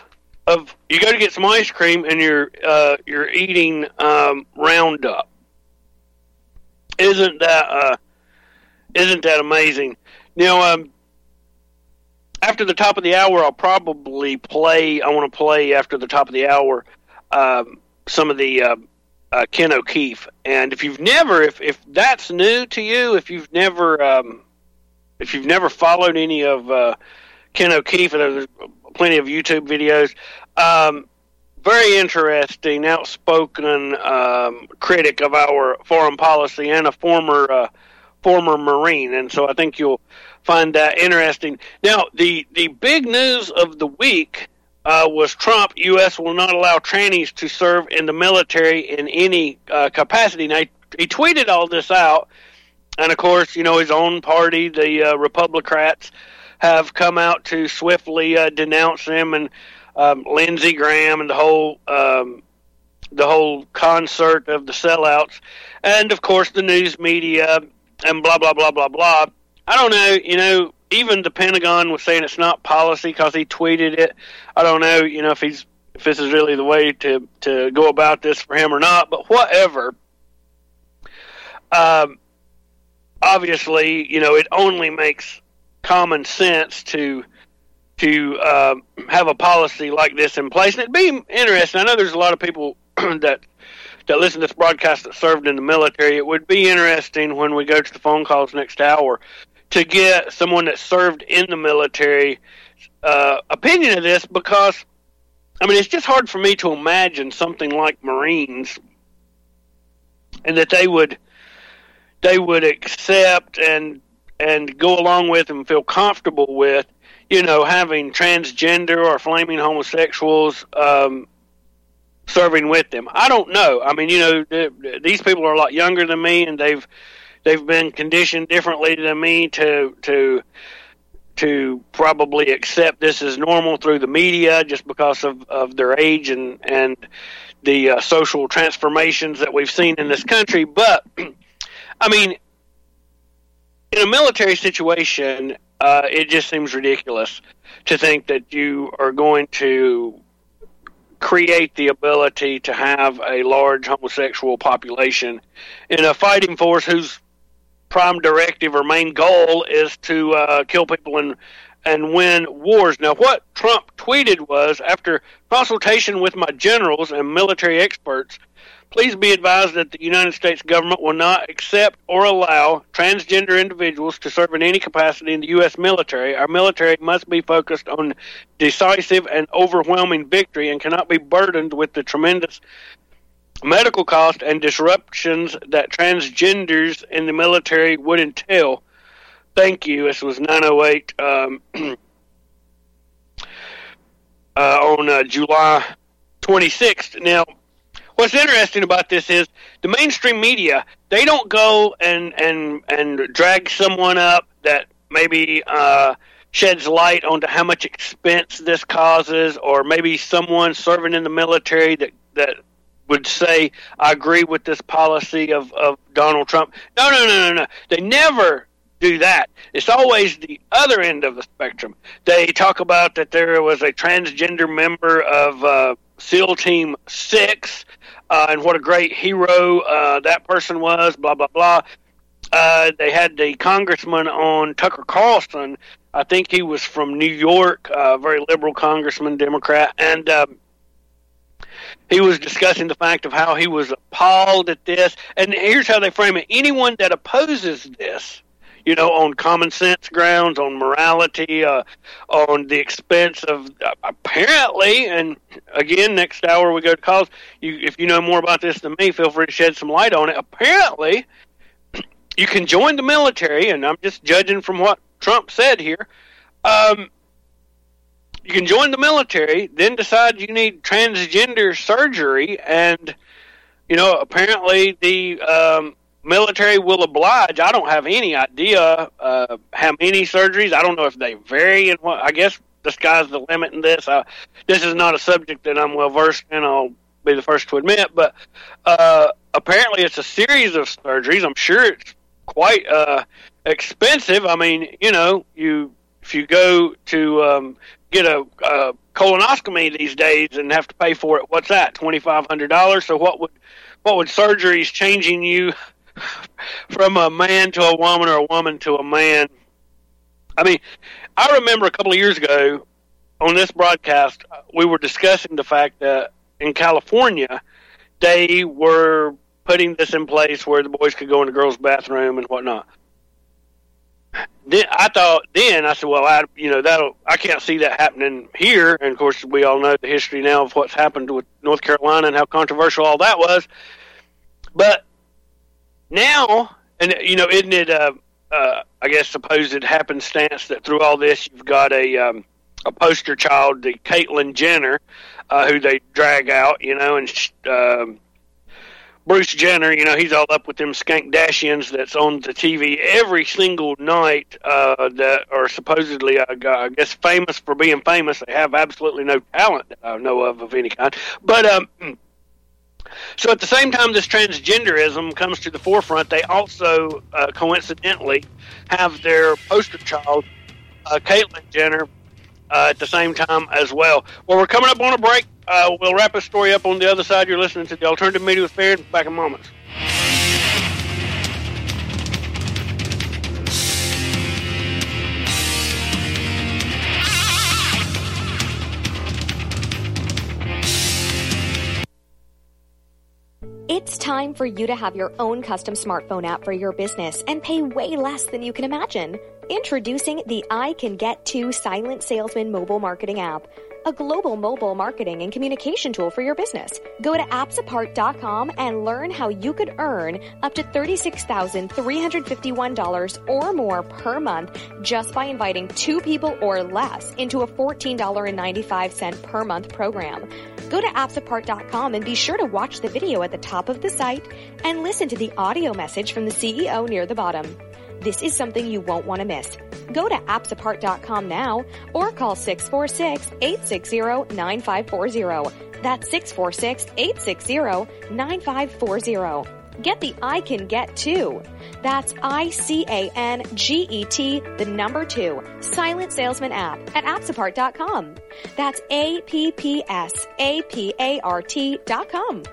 of you go to get some ice cream and you're uh, you're eating um, Roundup. Isn't that uh, isn't that amazing? Now, um, after the top of the hour, I'll probably play. I want to play after the top of the hour um, some of the uh, uh, Ken O'Keefe. And if you've never, if if that's new to you, if you've never, um, if you've never followed any of uh, Ken O'Keefe, and there's plenty of YouTube videos. Um, very interesting, outspoken um, critic of our foreign policy and a former uh, former Marine, and so I think you'll find that interesting. Now, the, the big news of the week uh, was Trump, U S will not allow trannies to serve in the military in any uh, capacity. Now, he, he tweeted all this out, and of course, you know, his own party, the uh, Republicans, have come out to swiftly uh, denounce him, and um, Lindsey Graham and the whole um, the whole concert of the sellouts, and of course the news media and blah blah blah blah blah. I don't know, you know, even the Pentagon was saying it's not policy because he tweeted it. I don't know, you know, if he's if this is really the way to to go about this for him or not. But whatever. Um, obviously, you know, it only makes common sense to to uh, have a policy like this in place. And it'd be interesting. I know there's a lot of people that that listen to this broadcast that served in the military. It would be interesting when we go to the phone calls next hour to get someone that served in the military uh, opinion of this, because, I mean, it's just hard for me to imagine something like Marines and that they would they would accept and and go along with and feel comfortable with, you know, having transgender or flaming homosexuals um, serving with them. I don't know. I mean, you know, th- these people are a lot younger than me, and they've they've been conditioned differently than me to to to probably accept this as normal through the media just because of, of their age and and the uh, social transformations that we've seen in this country. But I mean, in a military situation, uh, it just seems ridiculous to think that you are going to create the ability to have a large homosexual population in a fighting force whose prime directive or main goal is to uh, kill people and and win wars. Now, what Trump tweeted was, after consultation with my generals and military experts, please be advised that the United States government will not accept or allow transgender individuals to serve in any capacity in the U S military. Our military must be focused on decisive and overwhelming victory and cannot be burdened with the tremendous medical costs and disruptions that transgenders in the military would entail. Thank you. This was nine oh eight um, uh, on uh, July twenty-sixth. Now, what's interesting about this is the mainstream media, they don't go and, and, and drag someone up that maybe uh, sheds light onto how much expense this causes, or maybe someone serving in the military that, that would say, I agree with this policy of, of Donald Trump. No, no, no, no, no. They never do that. It's always the other end of the spectrum. They talk about that there was a transgender member of uh, SEAL Team six, Uh, and what a great hero uh, that person was, blah, blah, blah. Uh, they had the congressman on, Tucker Carlson. I think he was from New York, a uh, very liberal congressman, Democrat. And um, he was discussing the fact of how he was appalled at this. And here's how they frame it. Anyone that opposes this, you know, on common sense grounds, on morality, uh, on the expense of, uh, apparently, and again, next hour we go to calls, you, if you know more about this than me, feel free to shed some light on it. Apparently, you can join the military, and I'm just judging from what Trump said here, um, you can join the military, then decide you need transgender surgery, and, you know, apparently the um, military will oblige. I don't have any idea uh, how many surgeries. I don't know if they vary in what. I guess the sky's the limit in this. Uh, this is not a subject that I'm well versed in, I'll be the first to admit, but uh, apparently it's a series of surgeries. I'm sure it's quite uh, expensive. I mean, you know, you if you go to um, get a, a colonoscopy these days and have to pay for it. What's that? twenty-five hundred dollars. So what would what would surgeries changing you from a man to a woman or a woman to a man? I mean, I remember a couple of years ago on this broadcast, we were discussing the fact that in California, they were putting this in place where the boys could go in the girls' bathroom and whatnot. Then I thought, then I said, well, I, you know, that'll, I can't see that happening here. And of course, we all know the history now of what's happened with North Carolina and how controversial all that was. But now, and you know, isn't it, uh, uh, I guess, supposed happenstance that through all this, you've got a, um, a poster child, the Caitlyn Jenner, uh, who they drag out, you know, and, um, Bruce Jenner, you know, he's all up with them Skankdashians that's on the T V every single night uh, that are supposedly, uh, I guess, famous for being famous. They have absolutely no talent that I know of of any kind. But um, so at the same time this transgenderism comes to the forefront, they also, uh, coincidentally, have their poster child, uh, Caitlyn Jenner, uh, at the same time as well. Well, we're coming up on a break. Uh, we'll wrap this story up on the other side. You're listening to the Alternative Media with Farron. Back in moments. It's time for you to have your own custom smartphone app for your business and pay way less than you can imagine. Introducing the I Can Get To Silent Salesman mobile marketing app, a global mobile marketing and communication tool for your business. Go to apps apart dot com and learn how you could earn up to thirty-six thousand three hundred fifty-one dollars or more per month just by inviting two people or less into a fourteen dollars and ninety-five cents per month program. Go to apps apart dot com and be sure to watch the video at the top of the site and listen to the audio message from the C E O near the bottom. This is something you won't want to miss. Go to apps apart dot com now or call six four six, eight six zero, nine five four zero. That's six four six, eight six zero, nine five four zero. Get the I Can Get To. That's I C A N G E T, the number two, Silent Salesman app at apps apart dot com. That's A P P S A P A R T dot com.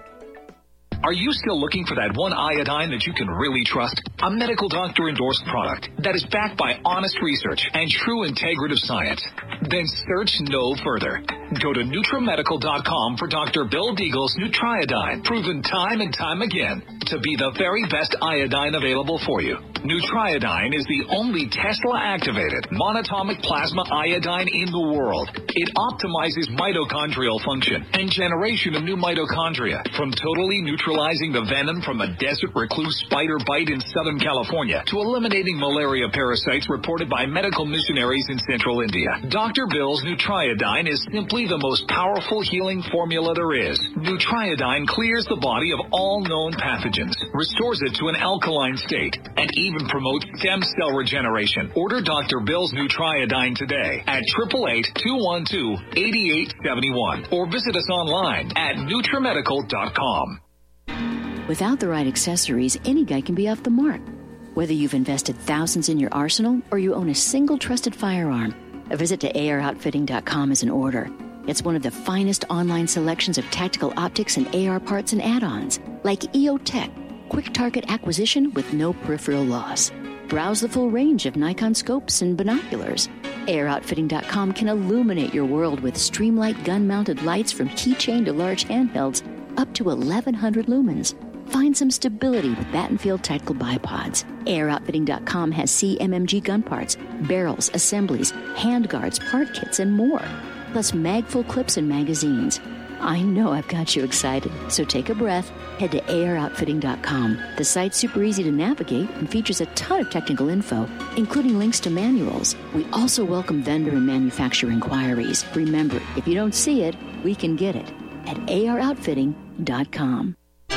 Are you still looking for that one iodine that you can really trust? A medical doctor endorsed product that is backed by honest research and true integrative science? Then search no further. Go to NutriMedical dot com for Doctor Bill Deagle's Nutriodine, proven time and time again to be the very best iodine available for you. Nutriodine is the only Tesla-activated monatomic plasma iodine in the world. It optimizes mitochondrial function and generation of new mitochondria, from totally neutralizing the venom from a desert recluse spider bite in Southern California to eliminating malaria parasites reported by medical missionaries in Central India. Doctor Bill's Nutriodine is simply the most powerful healing formula there is. Nutriodine clears the body of all known pathogens, restores it to an alkaline state, and even promotes stem cell regeneration. Order Doctor Bill's Nutriodine today at eight eight eight, two one two, eight eight seven one or visit us online at NutriMedical dot com. Without the right accessories, any guy can be off the mark. Whether you've invested thousands in your arsenal or you own a single trusted firearm, a visit to A R outfitting dot com is in order. It's one of the finest online selections of tactical optics and A R parts and add-ons, like E O Tech, quick target acquisition with no peripheral loss. Browse the full range of Nikon scopes and binoculars. A R outfitting dot com can illuminate your world with Streamlight gun-mounted lights from keychain to large handhelds up to eleven hundred lumens. Find some stability with Battenfield Tactical Bipods. A R outfitting dot com has C M M G gun parts, barrels, assemblies, handguards, part kits, and more. Plus mag-full clips and magazines. I know I've got you excited, so take a breath. Head to A R outfitting dot com. The site's super easy to navigate and features a ton of technical info, including links to manuals. We also welcome vendor and manufacturer inquiries. Remember, if you don't see it, we can get it at A R outfitting dot com.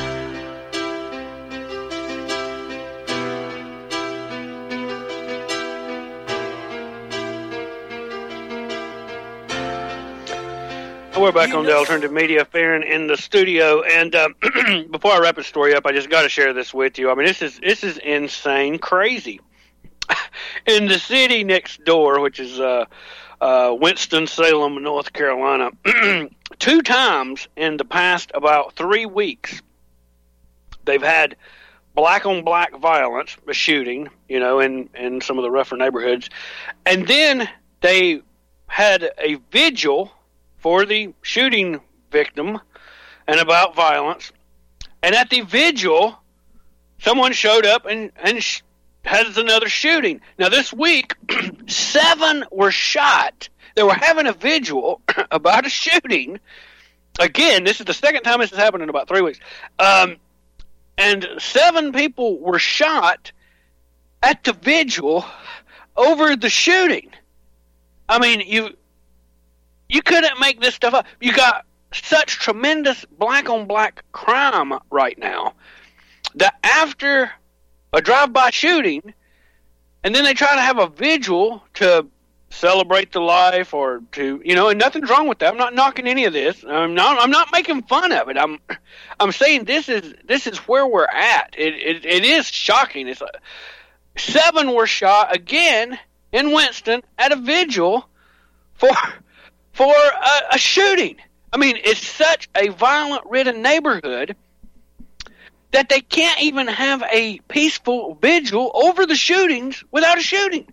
We're back on the Alternative Media, Farron in the studio, and um, before I wrap the story up, I just got to share this with you. I mean, this is this is insane, crazy. In the city next door, which is uh, uh, Winston-Salem, North Carolina. Two times in the past about three weeks, they've had black-on-black violence, a shooting, you know, in, in some of the rougher neighborhoods. And then they had a vigil for the shooting victim and about violence. And at the vigil, someone showed up and, and sh- has another shooting. Now, this week, seven were shot. They were having a vigil about a shooting. Again, this is the second time this has happened in about three weeks. Um, and seven people were shot at the vigil over the shooting. I mean, you you couldn't make this stuff up. You got such tremendous black-on-black crime right now that after a drive-by shooting, and then they try to have a vigil to celebrate the life or to, you know, and nothing's wrong with that. I'm not knocking any of this. I'm not, I'm not making fun of it. I'm, I'm saying this is, this is where we're at. It, it, it is shocking. It's like seven were shot again in Winston at a vigil for, for a, a shooting. I mean, it's such a violent-ridden neighborhood that they can't even have a peaceful vigil over the shootings without a shooting.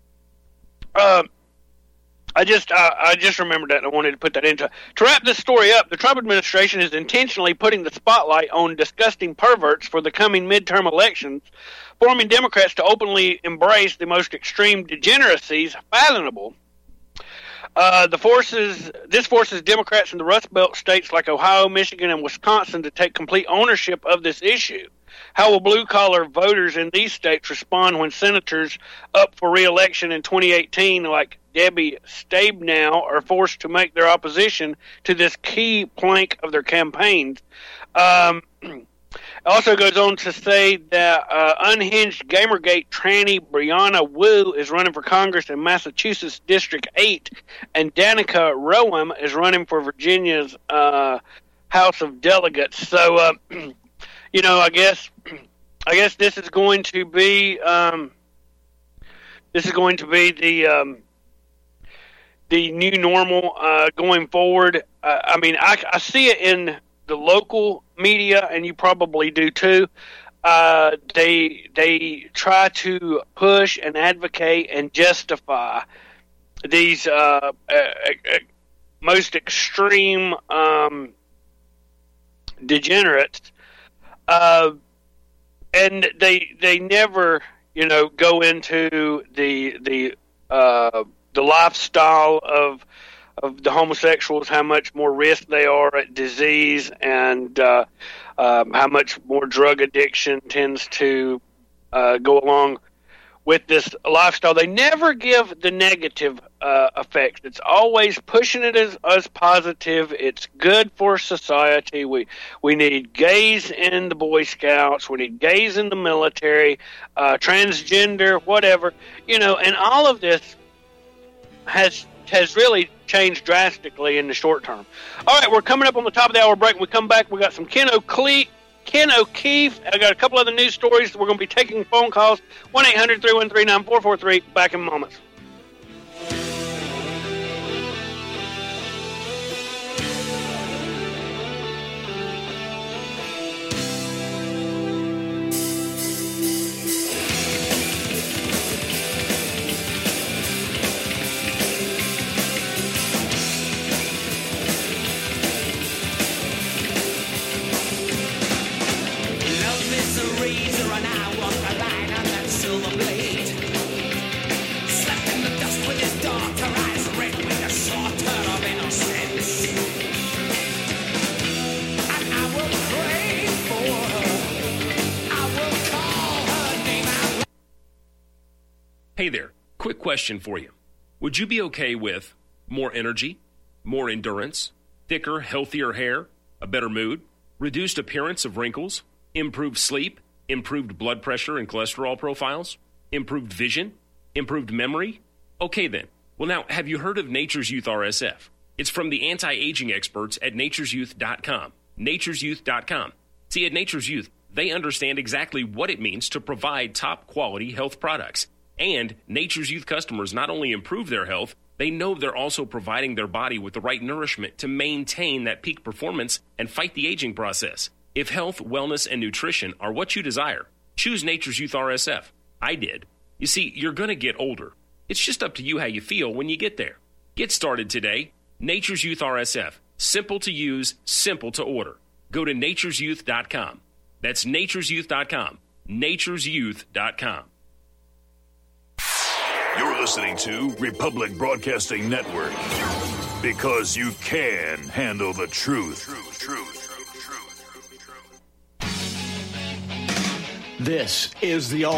Uh, I just uh, I just remembered that and I wanted to put that into. To wrap this story up, the Trump administration is intentionally putting the spotlight on disgusting perverts for the coming midterm elections, forming Democrats to openly embrace the most extreme degeneracies fathomable. Uh, the forces, this forces Democrats in the Rust Belt states like Ohio, Michigan, and Wisconsin to take complete ownership of this issue. How will blue-collar voters in these states respond when senators up for re-election in twenty eighteen, like Debbie Stabenow, are forced to make their opposition to this key plank of their campaigns? Um, also goes on to say that uh, unhinged Gamergate tranny Brianna Wu is running for Congress in Massachusetts District eight, and Danica Roem is running for Virginia's uh, House of Delegates. So, uh, you know, I guess, I guess this is going to be, um, this is going to be the um, the new normal uh, going forward. Uh, I mean, I, I see it in the local media, and you probably do too. Uh, they they try to push and advocate and justify these uh, uh, uh, most extreme um, degenerates, uh, and they they never you know go into the the uh, the lifestyle of. of the homosexuals, how much more risk they are at disease, and uh, um, how much more drug addiction tends to uh, go along with this lifestyle. They never give the negative uh, effects. It's always pushing it as, as positive. It's good for society. We we need gays in the Boy Scouts. We need gays in the military, uh, transgender, whatever. You know, and all of this has has really changed drastically in the short term. All right, we're coming up on the top of the hour break. When we come back, we got some Ken O'Keefe. Ken O'Keefe. I got a couple other news stories. We're going to be taking phone calls. one eight hundred three one three nine four four three. Back in moments. Hey there, quick question for you. Would you be okay with more energy, more endurance, thicker, healthier hair, a better mood, reduced appearance of wrinkles, improved sleep, improved blood pressure and cholesterol profiles, improved vision, improved memory? Okay then. Well now, have you heard of Nature's Youth R S F? It's from the anti-aging experts at natures youth dot com. natures youth dot com. See, at Nature's Youth, they understand exactly what it means to provide top quality health products. And Nature's Youth customers not only improve their health, They know they're also providing their body with the right nourishment to maintain that peak performance and fight the aging process. If health, wellness, and nutrition are what you desire, choose Nature's Youth R S F. I did. You see, you're going to get older. It's just up to you how you feel when you get there. Get started today. Nature's Youth R S F. Simple to use, simple to order. Go to natures youth dot com. That's natures youth dot com. natures youth dot com. You're listening to Republic Broadcasting Network, because you can handle the truth. Truth, truth. This is the